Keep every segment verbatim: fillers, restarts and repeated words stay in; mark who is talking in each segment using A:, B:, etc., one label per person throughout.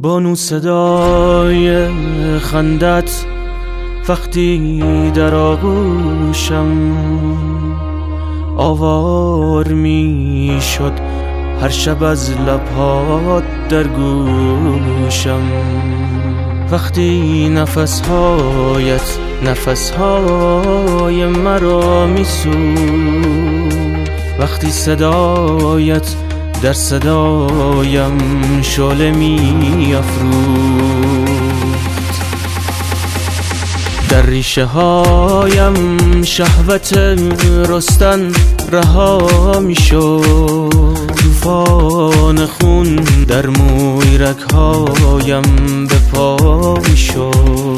A: بانو صدای خندت وقتی در آغوشم آوار می شد هر شب از لبهات در گوشم. وقتی نفسهایت نفسهای مرا می سوخت، وقتی صدایت در صدایم شعله می افروخت، در ریشه هایم شهوت رستن رها می شد، طوفان خون در مویرگ هایم به پا می شد.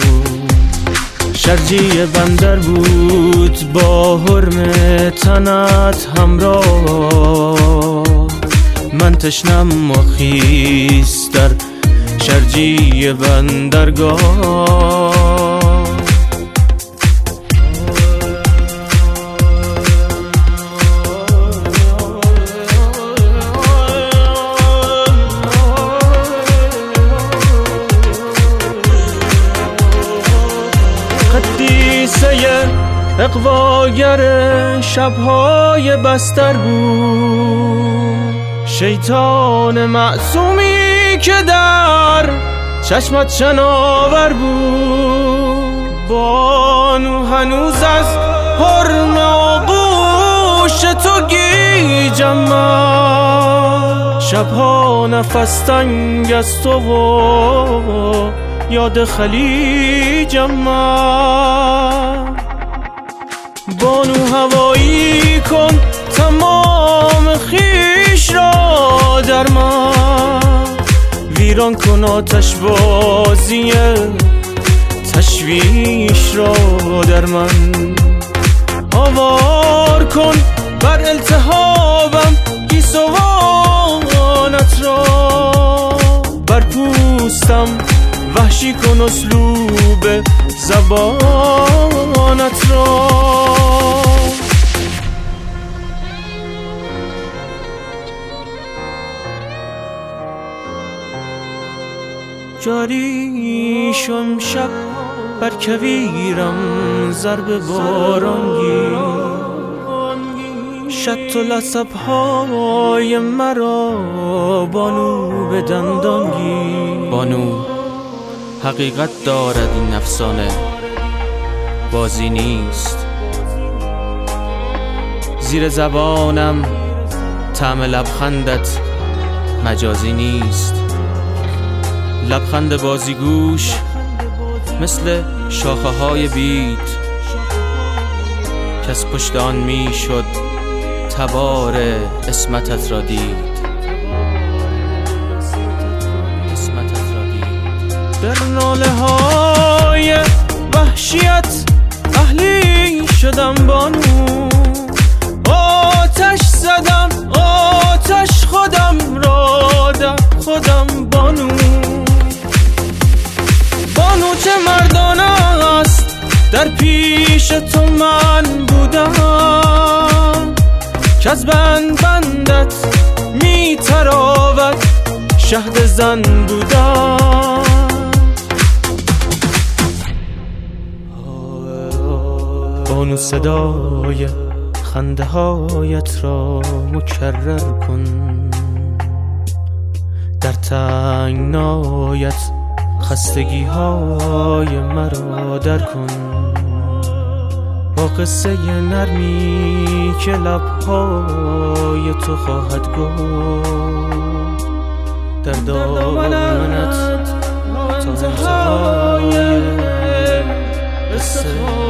A: شرجی بندر بود با حرم تنت همراه، من تشنم و خیس در شرجی بندرگاه. قدیسه اقواگر شبهای بستر بود، شیطان معصومی که در چشمت شناور بود. بانو هنوز از حرم آغوش تو گیجم من، شبها نفس تنگ از تو و یاد خلیجم من. بانو هوایی کن تمام خیش را در من، ویران کن آتش بازی تشویش را در من. آوار کن بر التهابم گیسوانت را، بر پوستم وحشی کن اسلوب زبانت را. جاری شم شب بر کویرم ضرب بارانگی، شط و لسبهای مرا بانو به دندانگی.
B: بانو حقیقت دارد این افسانه، بازی نیست. زیر زبانم طعم لبخندت مجازی نیست. لبخند بازیگوش مثل شاخه های بید، کس پشت آن می شد تبار اسمتت را دید.
A: در ناله های وحشیت اهلی شدم بانو، آتش زدم آتش خودم را در خودم بانو. بانو چه مردانه است در پیش تو من بودم، که از بند بندت می تراود شهد زن بودم. بانو صدای خنده هایت را مکرر کن، در تنگنایت خستگی های مرا در کن. با قصه نرمی که لبهای تو خواهد گفت، در دامنت تا انتهای قصه